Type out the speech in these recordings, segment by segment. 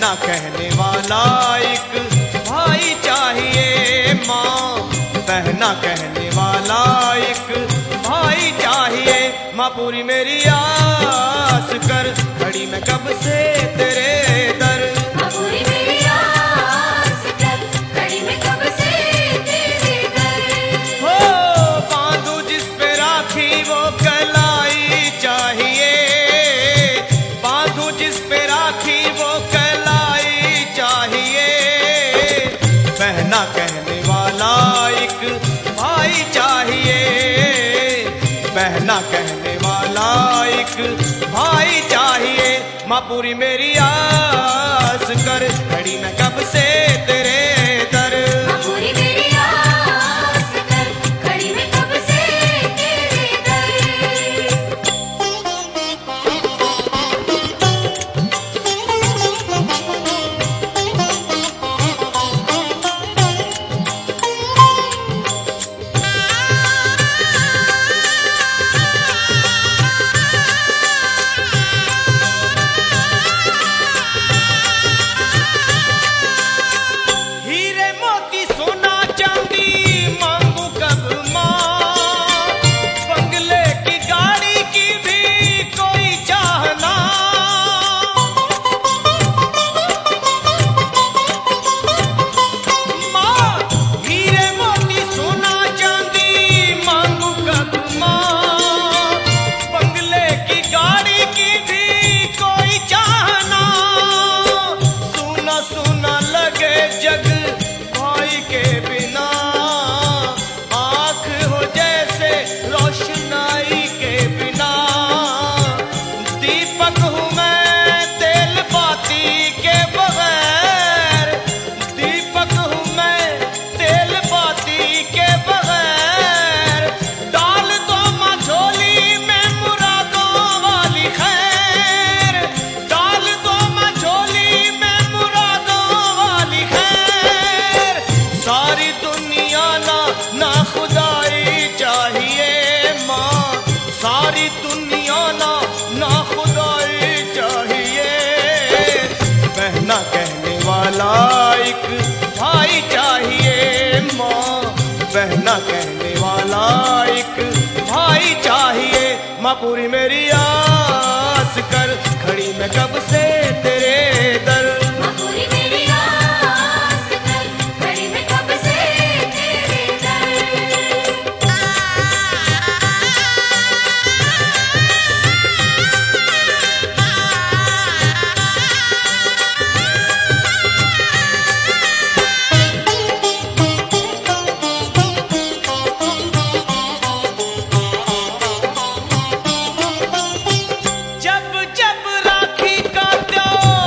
बहना कहने वाला एक भाई चाहिए माँ, बहना कहने वाला एक भाई चाहिए। माँ पूरी मेरी आस कर, खड़ी मैं कब से तेरे दर। माँ पूरी मेरी आस कर, खड़ी मैं कब से तेरे दर। हो बांधू जिस पे राखी वो कलाई चाहिए, बांधू जिस पे राखी वो कलाई चाहिए। बहना कहने वाला एक भाई चाहिए, बहना कहने वाला एक भाई चाहिए। माँ पूरी मेरी आस कर, खड़ी मैं कब से तेरे दर। माँ पूरी मेरी आस कर, खड़ी मैं कब से तेरे दर। हीरे मोती सोना चांदी मांगू कब माँ, बंगले की गाड़ी की भी कोई चाहना। माँ हीरे मोती सोना चांदी मांगू कब माँ, बंगले की गाड़ी की भी कोई चाहना। सुना सुना लगे जग भाई के बिना, आँख हो जैसे रोशनाई के बिना। दीपक हूँ मैं तेल बाती के बगैर, दीपक हूँ मैं तेल बाती के बगैर। डाल दो माँ झोली में मुरादों वाली खैर, डाल दो माँ झोली में मुरादों वाली खैर। सारी दुनिया ना खुदाई चाहिए माँ, सारी दुनिया ना खुदाई चाहिए। बहना कहने वाला एक भाई चाहिए माँ, बहना कहने वाला एक भाई चाहिए। माँ पूरी मेरी आस कर, खड़ी मैं कब से तेरे दर। माँ पूरी मेरी आस कर, खड़ी मैं कब से तेरे दर। जब जब राखी का त्योहार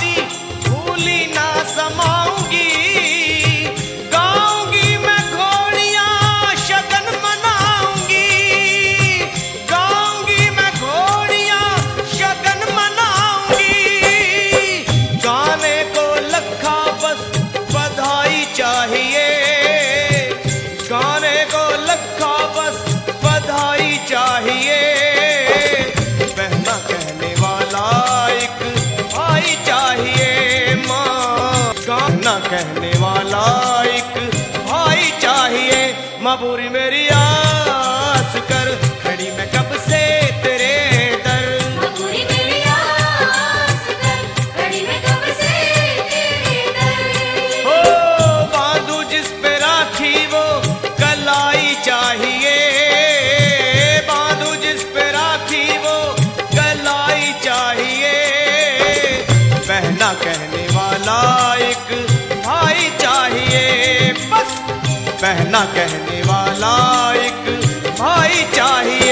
तेरी भूली ना समाऊंगी। गाऊंगी मैं घोड़ियां शगन मनाऊंगी। गाऊंगी मैं घोड़ियां शगन मनाऊंगी। गाने को लखा बस बधाई चाहिए। गाने को लखा बस बधाई चाहिए। बहना कहने वाला एक भाई चाहिए माँ। गाना कहने वाला एक भाई चाहिए। माँ पूरी मेरी आस कर, खड़ी मैं कब से तेरे दर। पूरी मेरी आस कर, खड़ी मैं कब से तेरे दर। हो बांधू जिस पे राखी वो कलाई चाहिए। बांधू जिस पे राखी वो कलाई चाहिए। बहना कहने वाला एक भाई चाहिए। बस बहना कहने वाला एक भाई चाहिए।